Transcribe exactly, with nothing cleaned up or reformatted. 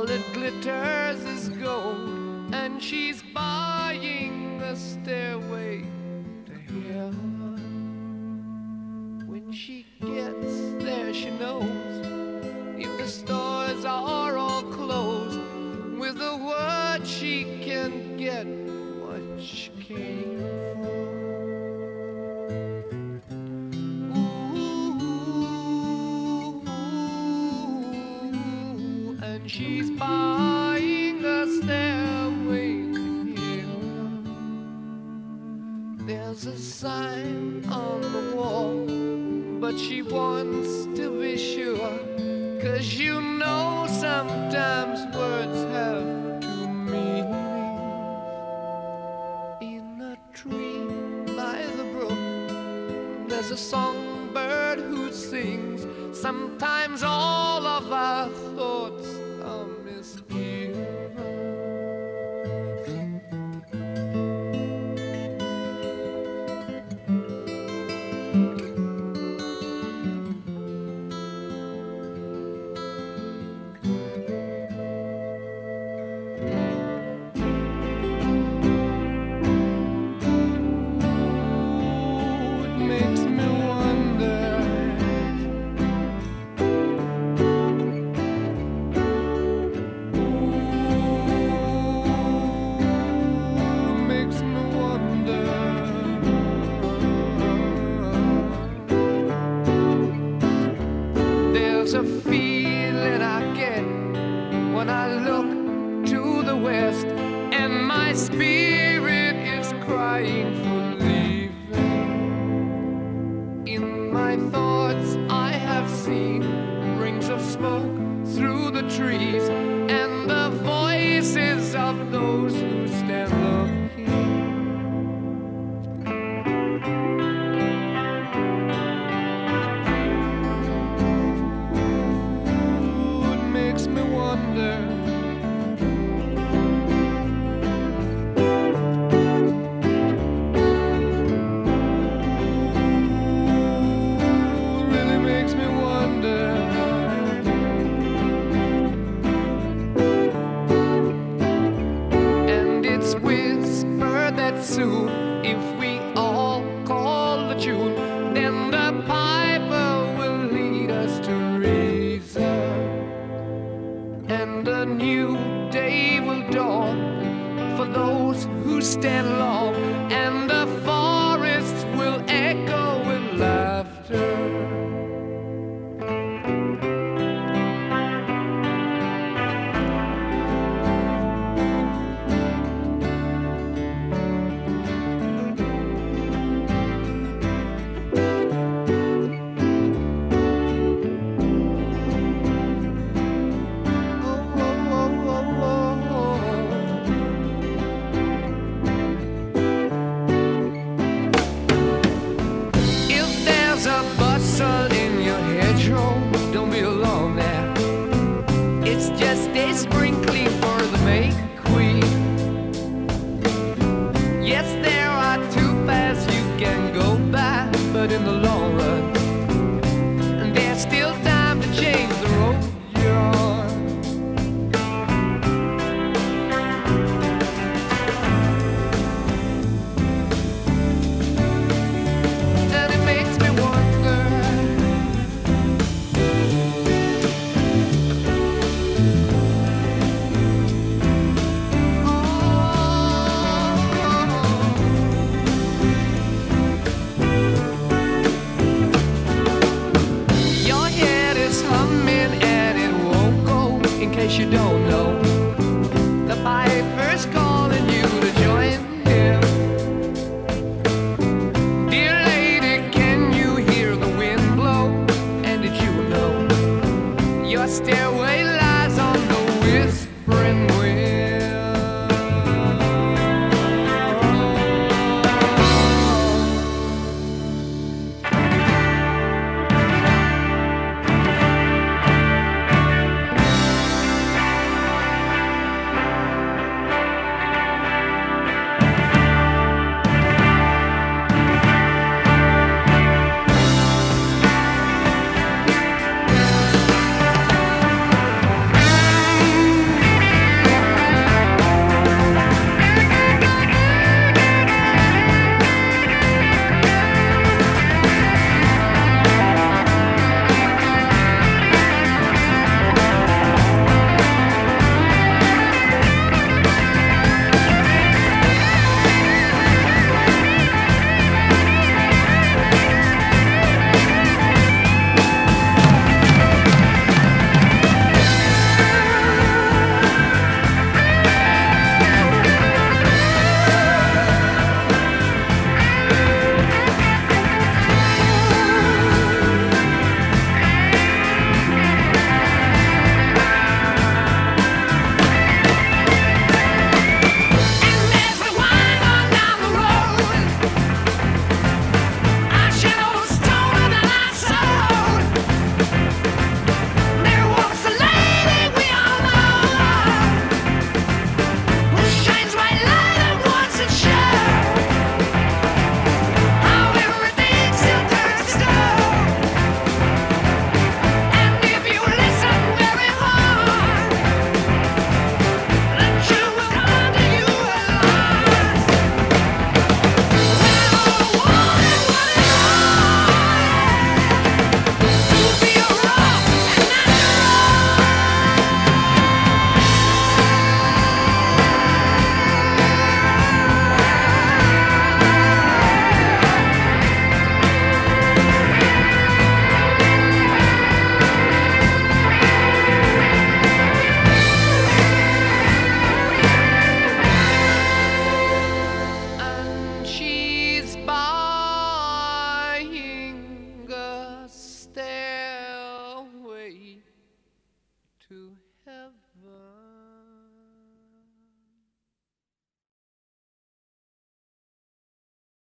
All that glitters is gold, and she's buying a stairway to heaven. When she gets there, she knows if the stores are all closed, with a word she can get what she came for. Ooh, and she's buying a stairway to heaven. There's a sign on the wall, but she wants to be sure, 'cause you know sometimes words have two meanings. In a tree by the brook, there's a songbird who sings. Sometimes all of our thoughts are misgiven. There's a feeling I get when I look to the west, and my spirit is crying for leaving. In my thoughts I have seen rings of smoke through the trees, and the voices of those who stand looking. Soon, if we all call the tune, then the piper will lead us to reason, and a new day will dawn for those who stand long, and